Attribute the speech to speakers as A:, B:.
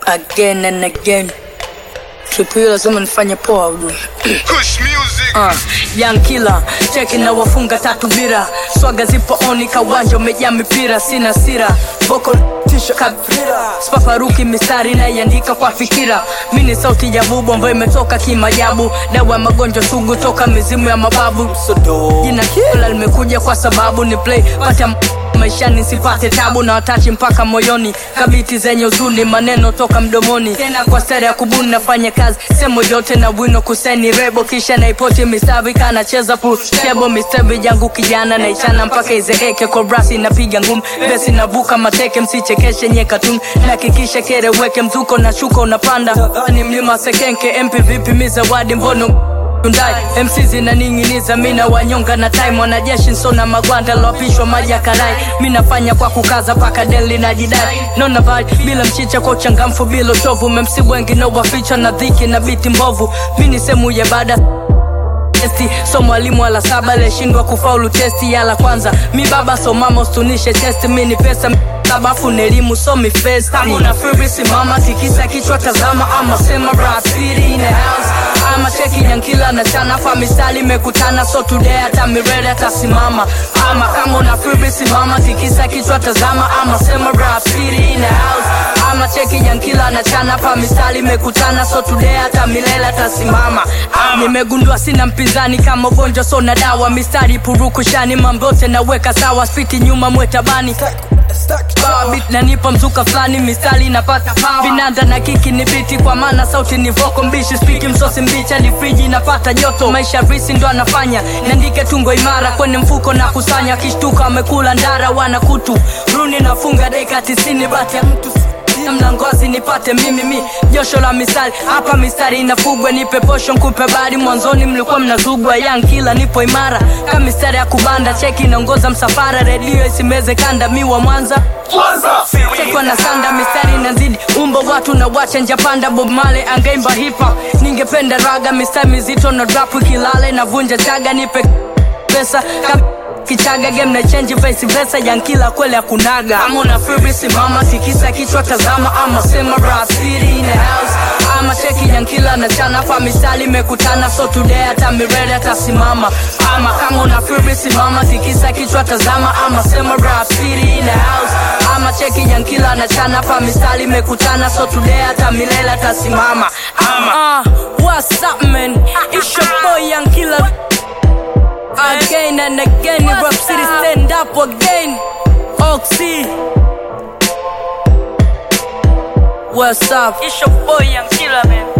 A: again and again. Tripu lazima nifanye poa ujue.
B: Kush music.
A: Young killer, cheki na wafunga tatu bira. Swaga zipo oni kawanja umejaa mipira. Sina sira, vocal tisha kabira. Spafaruki mistari na yandika kwa fikira. Mini sauti ya bubu ambayo imetoka kimajabu. Dawa magonjwa sugu toka mizimu ya mababu. Jina kila limekuja kwa sababu ni play pata maishani sipate tabu na watachi mpaka moyoni. Kabiti zenye uzuni maneno toka mdomoni. Tena kwa stare ya kubuni nafanya kazi semo yote na wino kuseni rebo. Kisha na ipoti mistavi kana cheza pool table. Mistavi jangu kijana na ichana mpaka izeeke. Kobrasi napiga ngumu besi nabuka mateke. Msichekeshe nye katun na kikisha kere weke. Mzuko na shuka unapanda ni mlima sekenke. MP vipi mizawadi mbono Hyundai MC zinaninginiza mina wanyonga na time. Wanajeshi nsona magwanda lopishwa maji ya karai. Mina fanya kwa kukaza paka deli na jidai. Nona vibe bila mchicha kwa uchangamfu bila uchovu. Memsibu wengi na waficha na dhiki na biti mbovu. Mini semu ya bada so mwalimu ala saba leshindwa kufaulu testi ya la kwanza. Mi baba so mama ustunishe testi. Mini pesa sabafu nelimu so mi festi. Tangu na free simama tikisa kichwa tazama. Ama sema rap city in the house. Ama cheki yankila na chana fa misali mekutana. So today hata mirede hata simama. Ama kango na free simama tikisa kichwa tazama. Ama sema rap city in the house. Ama cheki yankila na chana fa misali mekutana. So today hata milele hata simama. Nimegundua sina mpinzani kama ugonjwa so na dawa. Mistari puruku shani mambote na weka sawa. Spiti nyuma mwetabani beat na nipa mzuka flani. Mistari napata vinanda na kiki ni biti. Kwa maana sauti ni voko mbishi. Speaking msosi mbicha ni friji napata joto. Maisha risi ndo anafanya nandike tungo imara. Kwenye mfuko na kusanya kishtuka amekula ndara. Wana kutu runi nafunga deka 90 bati ya mtu mlangozi nipate mimi josho la misali. Hapa mistari inafugwa nipe posho nkupe bari. Mwanzoni mlikuwa mnazugwa young killer nipo imara. Kama mistari ya kubanda cheki inaongoza msafara. Radio isimeze kanda miwa Mwanza chekwa na sanda. Mistari inazidi umbo watu na wacha njapanda. Bob Marley angeimba hip hop ningependa raga. Mistari mizito na drop kilale na vunja chaga. Nipe pesa kichaga game na change vice versa. Yankila kwele akunaga. Kama una free simama tikisa kichwa tazama. Ama sema rap city in the house. Ama cheki yankila na chana fa misali mekutana. So today hata mirede hata simama. Ama kama una free simama tikisa kichwa tazama. Ama sema rap city in the house. Ama cheki yankila na chana fa misali mekutana. So today hata milele hata simama. Ama what's up man, it's your boy Yankila again and again. In Rap City stand up again. Oxy, what's up? It's your boy Young Killer man.